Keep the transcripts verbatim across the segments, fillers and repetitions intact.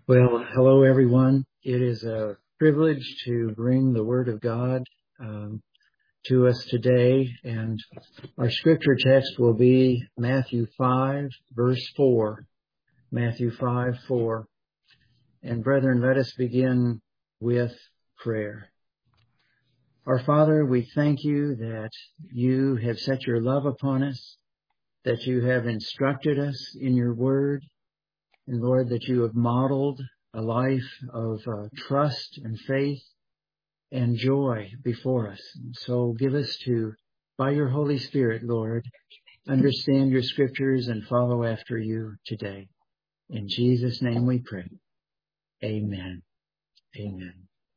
Well, hello everyone. It is a privilege to bring the Word of God um, to us today, and our scripture text will be Matthew five, verse four. Matthew five, four. And brethren, let us begin with prayer. Our Father, we thank you that you have set your love upon us, that you have instructed us in your Word, and Lord, that you have modeled a life of uh, trust and faith and joy before us. And so give us to, by your Holy Spirit, Lord, understand your scriptures and follow after you today. In Jesus' name we pray. Amen. Amen.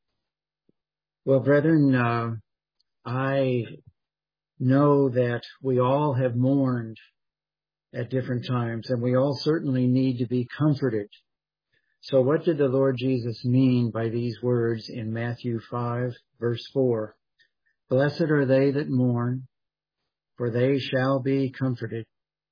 Well, brethren, uh, I know that we all have mourned at different times, and we all certainly need to be comforted. So what did the Lord Jesus mean by these words in Matthew five, verse four? Blessed are they that mourn, for they shall be comforted.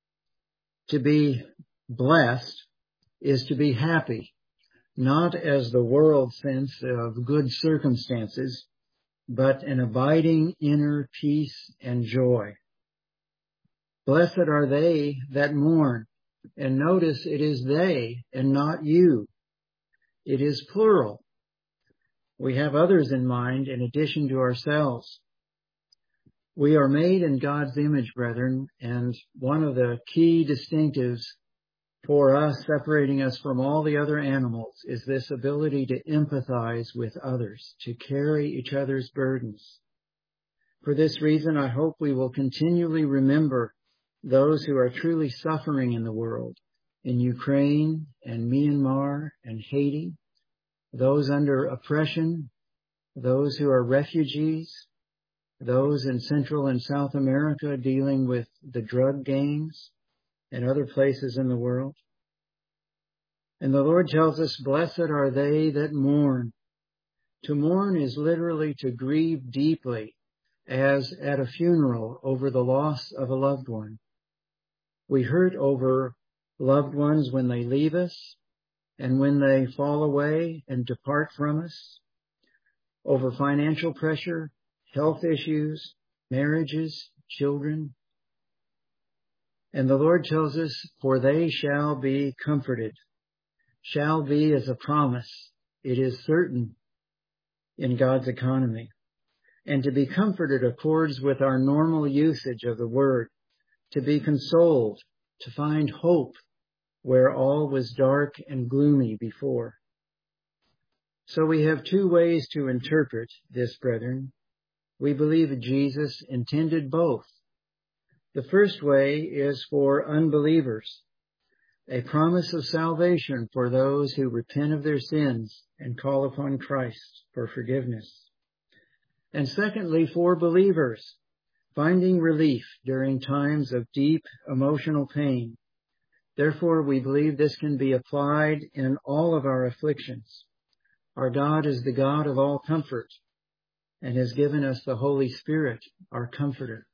To be blessed is to be happy, not as the world sense of good circumstances, but an abiding inner peace and joy. Blessed are they that mourn. And notice it is they and not you. It is plural. We have others in mind in addition to ourselves. We are made in God's image, brethren, and one of the key distinctives for us, separating us from all the other animals, is this ability to empathize with others, to carry each other's burdens. For this reason, I hope we will continually remember those who are truly suffering in the world, in Ukraine and Myanmar and Haiti, those under oppression, those who are refugees, those in Central and South America dealing with the drug gangs and other places in the world. And the Lord tells us, blessed are they that mourn. To mourn is literally to grieve deeply, as at a funeral over the loss of a loved one. We hurt over loved ones when they leave us and when they fall away and depart from us, over financial pressure, health issues, marriages, children. And the Lord tells us, for they shall be comforted. Shall be is a promise. It is certain in God's economy. And to be comforted accords with our normal usage of the word. To be consoled, to find hope where all was dark and gloomy before. So we have two ways to interpret this, brethren. We believe that Jesus intended both. The first way is for unbelievers, a promise of salvation for those who repent of their sins and call upon Christ for forgiveness. And secondly, for believers, finding relief during times of deep emotional pain. Therefore, we believe this can be applied in all of our afflictions. Our God is the God of all comfort and has given us the Holy Spirit, our comforter.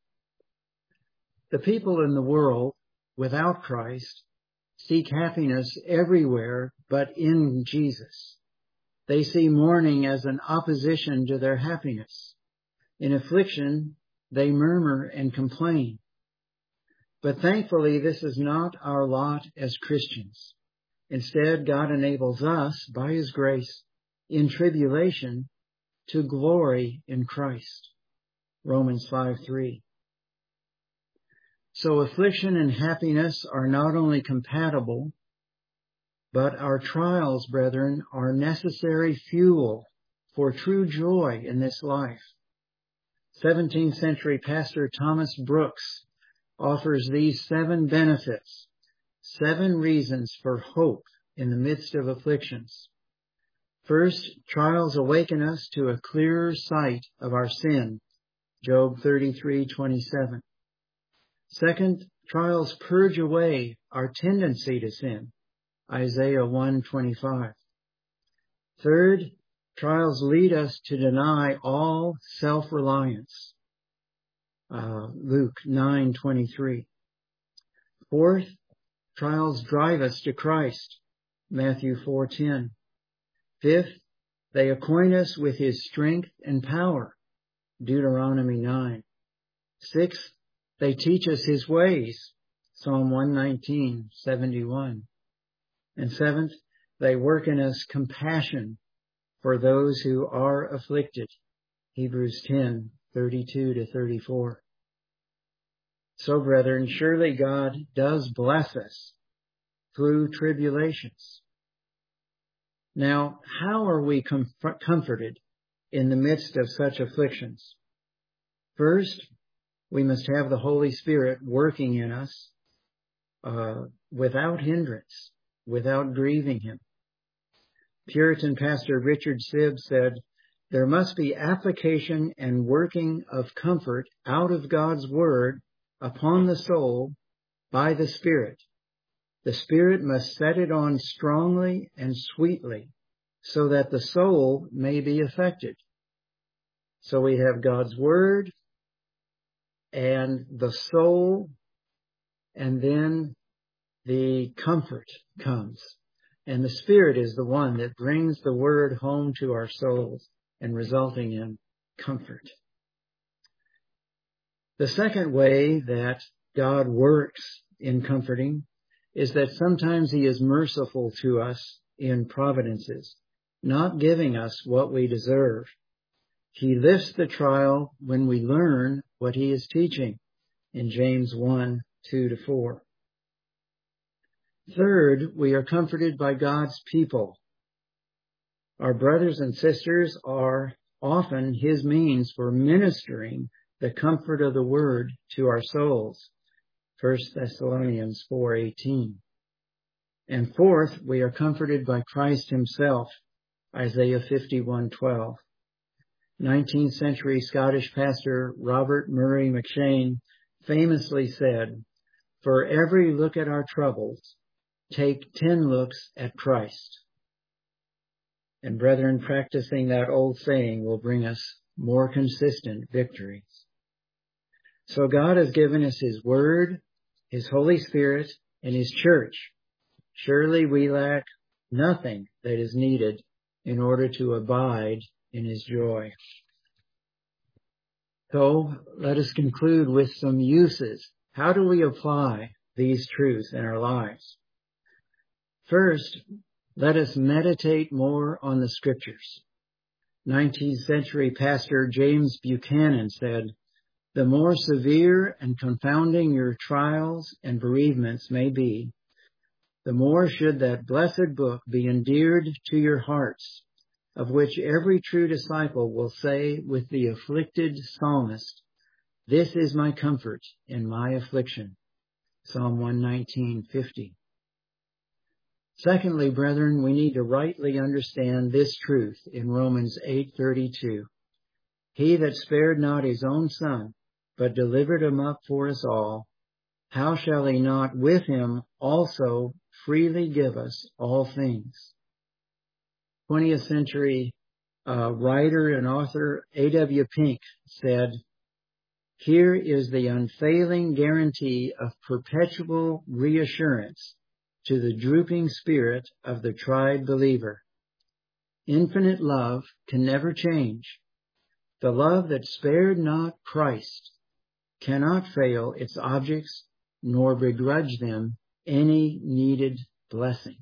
The people in the world without Christ seek happiness everywhere but in Jesus. They see mourning as an opposition to their happiness. In affliction, they murmur and complain. But thankfully, this is not our lot as Christians. Instead, God enables us, by His grace, in tribulation, to glory in Christ. Romans five three. So affliction and happiness are not only compatible, but our trials, brethren, are necessary fuel for true joy in this life. seventeenth century pastor Thomas Brooks offers these seven benefits, seven reasons for hope in the midst of afflictions. First, trials awaken us to a clearer sight of our sin, Job thirty-three twenty-seven. Second, trials purge away our tendency to sin, Isaiah one twenty-five. Third, trials lead us to deny all self-reliance, uh, Luke nine twenty-three. Fourth, trials drive us to Christ, Matthew four ten. Fifth, they acquaint us with his strength and power. Deuteronomy nine. Sixth, they teach us his ways. Psalm one nineteen, seventy-one. And seventh, they work in us compassion for those who are afflicted. Hebrews ten, thirty-two to thirty-four. So, brethren, surely God does bless us through tribulations. Now, how are we com- comforted in the midst of such afflictions? First, we must have the Holy Spirit working in us uh, without hindrance, without grieving him. Puritan pastor Richard Sibb said, there must be application and working of comfort out of God's word upon the soul by the Spirit. The Spirit must set it on strongly and sweetly so that the soul may be affected. So we have God's word and the soul, and then the comfort comes. And the Spirit is the one that brings the word home to our souls and resulting in comfort. The second way that God works in comforting is that sometimes he is merciful to us in providences, not giving us what we deserve. He lifts the trial when we learn what he is teaching in James one, two to four. Third, we are comforted by God's people. Our brothers and sisters are often his means for ministering the comfort of the word to our souls. First Thessalonians four eighteen. And fourth, we are comforted by Christ himself. Isaiah fifty-one twelve. nineteenth century Scottish pastor Robert Murray McCheyne famously said, for every look at our troubles, take ten looks at Christ. And brethren, practicing that old saying will bring us more consistent victories. So God has given us his word, his Holy Spirit, and his church. Surely we lack nothing that is needed in order to abide in his joy. So let us conclude with some uses. How do we apply these truths in our lives? First, let us meditate more on the scriptures. nineteenth century pastor James Buchanan said, the more severe and confounding your trials and bereavements may be, the more should that blessed book be endeared to your hearts, of which every true disciple will say with the afflicted psalmist, this is my comfort in my affliction. Psalm one nineteen fifty. Secondly, brethren, we need to rightly understand this truth in Romans eight thirty-two. He that spared not his own son, but delivered him up for us all, how shall he not with him also freely give us all things? twentieth century uh, writer and author A W Pink said, here is the unfailing guarantee of perpetual reassurance to the drooping spirit of the tried believer. Infinite love can never change. The love that spared not Christ cannot fail its objects nor begrudge them any needed blessings.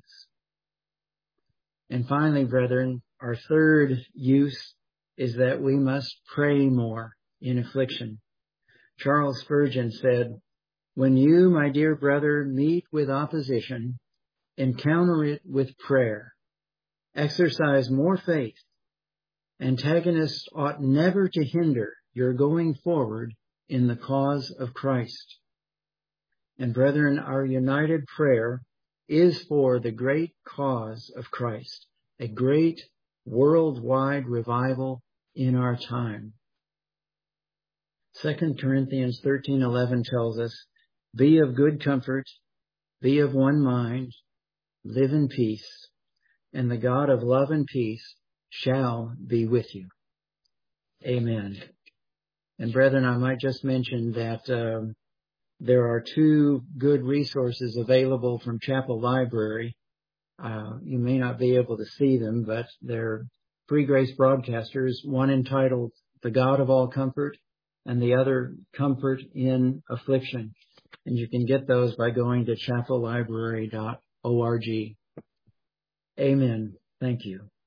And finally, brethren, our third use is that we must pray more in affliction. Charles Spurgeon said, when you, my dear brother, meet with opposition, encounter it with prayer. Exercise more faith. Antagonists ought never to hinder your going forward in the cause of Christ. And brethren, our united prayer is for the great cause of Christ, a great worldwide revival in our time. Second Corinthians thirteen eleven tells us, be of good comfort, be of one mind, live in peace, and the God of love and peace shall be with you. Amen. And brethren, I might just mention that um, there are two good resources available from Chapel Library. Uh, you may not be able to see them, but they're Free Grace Broadcasters, one entitled The God of All Comfort and the other Comfort in Affliction. And you can get those by going to chapel library dot org. Amen. Thank you.